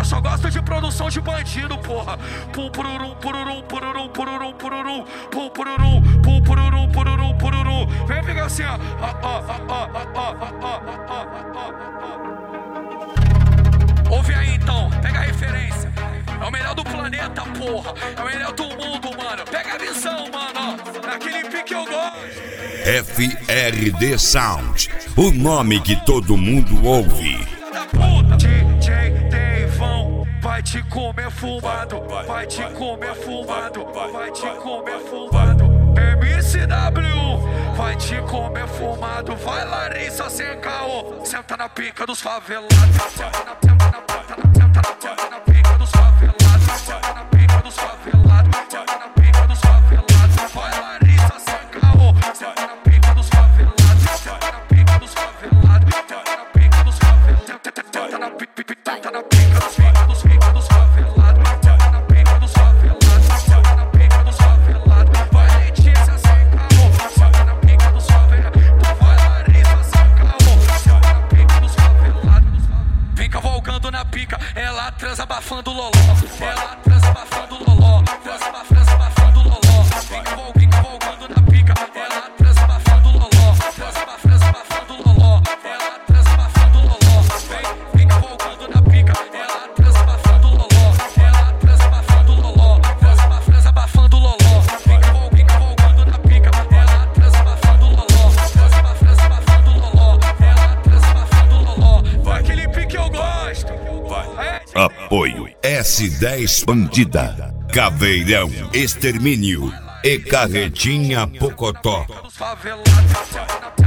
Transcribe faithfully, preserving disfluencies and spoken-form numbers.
só gosto de produção de bandido, porra. Pum, pururum, pururum, pururum, pururum, pururum. Pum, pururum, pum, pururum, pururum, pururum. Vem pegar assim, ó. Ouve aí então, pega a referência. É o melhor do planeta, porra. É o melhor do mundo, mano. Pega a visão, mano. Naquele pique eu gosto. F R D Sound, o nome que todo mundo ouve. D J Deivão vai te comer fumado, vai te comer fumado, vai te comer fumado. M C W vai te comer fumado. Vai Larissa sem caô, senta na pica dos favelados. Senta na pica dos favelados. Senta na pica dos favelados. Senta na pica dos favelados. Vai Larissa sem caô, senta na pica dos favelados. Senta na pica dos favelados. Senta na pica dos favelados. Senta na pica dos favelados. Pica dos favelados. Senta na pica dos favelados. Senta na pica dos favelados. Vai Letícia sem caô, senta na pica dos favelados. Vai Larissa sem caô, senta na pica dos favelados. Vem cavalgando na pica, ela transa abafando loló. Ela transa abafando loló. Transa transa abafando loló. Vem cavalgando na pica, ela transa abafando loló. Transa transa abafando loló. Ela transa abafando loló. Vem vem cavalgando na pica, ela transa abafando loló. Ela transa abafando loló. Transa transa abafando loló. Vem cavalgando na pica, ela transa abafando loló. Transa transa abafando loló. Ela transa abafando loló. Vai aquele pique eu gosto. Vai. Apoio S dez Bandida, Caveirão Extermínio e Carretinha Pocotó. Favelados.